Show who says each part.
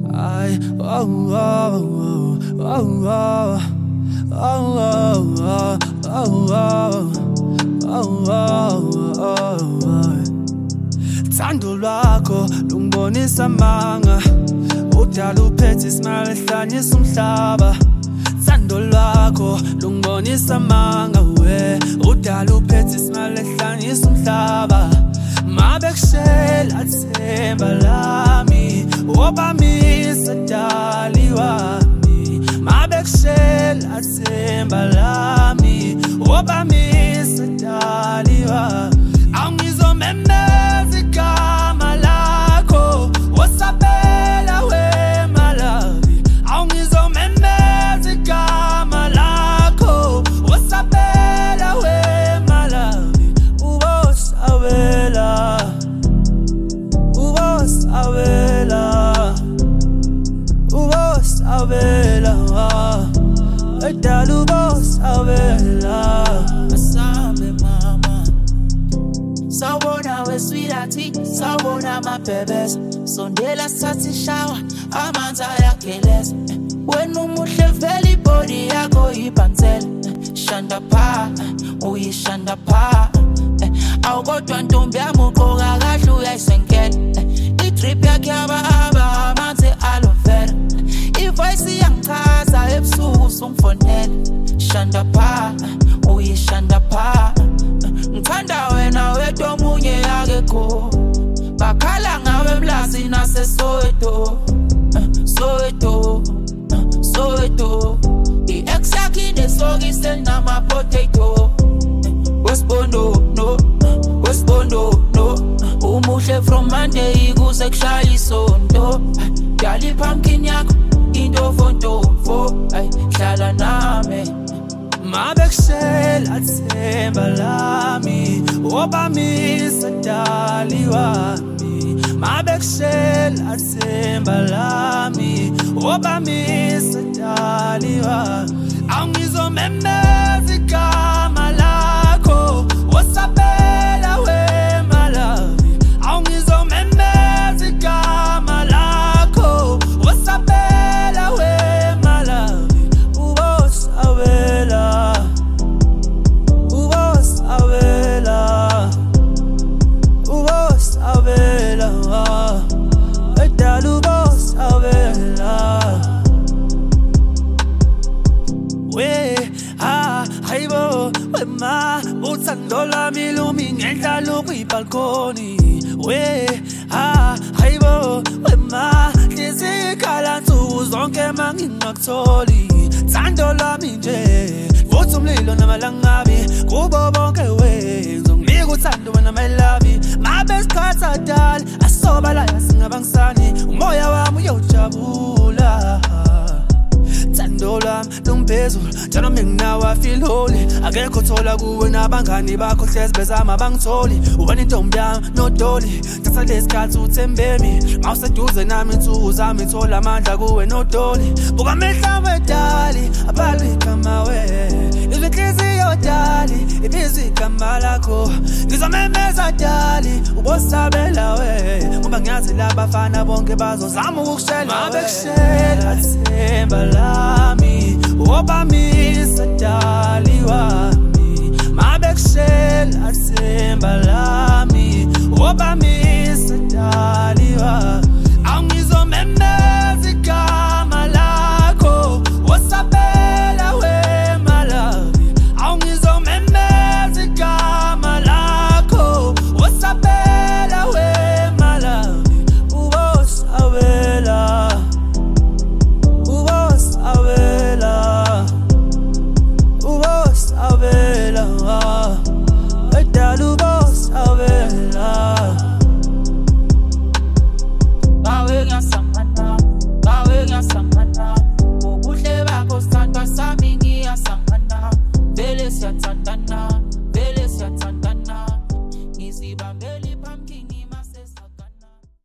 Speaker 1: I, oh, oh, oh, oh, oh, oh, oh, oh, oh. Thando lwakho lungibonisa amanga, udala uphethe isimanga ehlanyisa umhlaba. Thando lwakho lungibonisa amanga, udala uphethe isimanga ehlanyisa umhlaba. Mabekushela themba lami, obamisa dali wami. Mabekushela themba lami, obamisa dali wami. Awungizomemeza igama lakho, osabela wemalavi. Awungizomemeza igama lakho, osabela wemalavi. Ubosabela, ubosabela, ubosabela, edala ubosabela. Asabe mama, sawubona we sweethearty, sawubona my babies. Sondela sathi shower, amanzi ayageleza. Wena umuhle vele ibody yakho ibhansela. Shanda pha, uyishanda pha. Awukodwa ntombi yami uqoka kahle uyayisenkela. I-drip yakhe yaba amanzi aloe vera. I-voice iyangichaza ebusuku sungifonela. Shanda pha, uyishanda pha. Ngithanda wena wedwa omunye akekho. Bakhala ngawe emlazi naseSoweto, Soweto, Soweto. I-ex yakhe inesokisi elinama-potato. Wesbondo no, Wesbondo no. Umuhle from Monday kuze kushaya isonto. Dali pumpkin yakho into fontofo, hlala nami. Mabekushela themba lami, obamisa dali wami. Mabekushela themba lami, obamisa dali wami. Awungizomemeza igama lakho, osabela wemalavi. Awungizomemeza igama lakho, osabela wemalavi. Ubosabela, ubosabela, ubosabela, edala ubosabela. Hayibo, wema, uthando lami lumi ngendlala kwibalkoni. Hayibo, wema, ngizikhala nsuku zonke mangingakutholi. Thando lami nje, futhi umlilo namalangabi. Kubo bonke ngizonginika uthando wena my love. Mabesikhatha dali, asobala yasingabangisani. Umoya wami uyojabula. Thando lami lungphezulu, njalo nginawe I feel holy. Akekho thola kuwe nabangani bakho hlezi bezama bangitholi. Ubona intombi yami nodoli, thatha lesikhathi uthembe mi. Mawuseduze nami insuku zami thola amandla kuwe nodoli. Buka amehla wedali, abhalwe igama we. Izwe inhliziyo dali, ibiza igama lakho. Ngizomemeza dali, ubosabela we. Ngoba ngiyazi labafana bonke bazozama ukukushela. Mabekushela themba lami, obamisa dali wami. Mabekushela themba lami, obamisa dali wami.